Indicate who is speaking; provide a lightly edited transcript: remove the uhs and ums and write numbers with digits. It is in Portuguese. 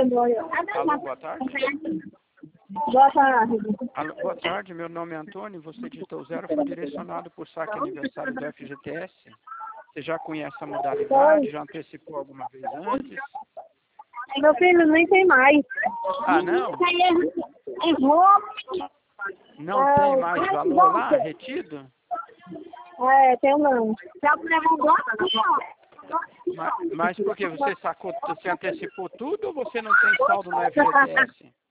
Speaker 1: Alô, boa tarde.
Speaker 2: Boa tarde.
Speaker 1: Alô, boa tarde, meu nome é Antônio, você digitou 0, foi direcionado por saque aniversário do FGTS. Você já conhece a modalidade, já antecipou alguma vez antes?
Speaker 2: Meu filho nem tem mais.
Speaker 1: Ah, não? Não tem mais valor lá, retido?
Speaker 2: Tem não.
Speaker 1: Mas por que você sacou, você antecipou tudo ou você não tem saldo no FGTS?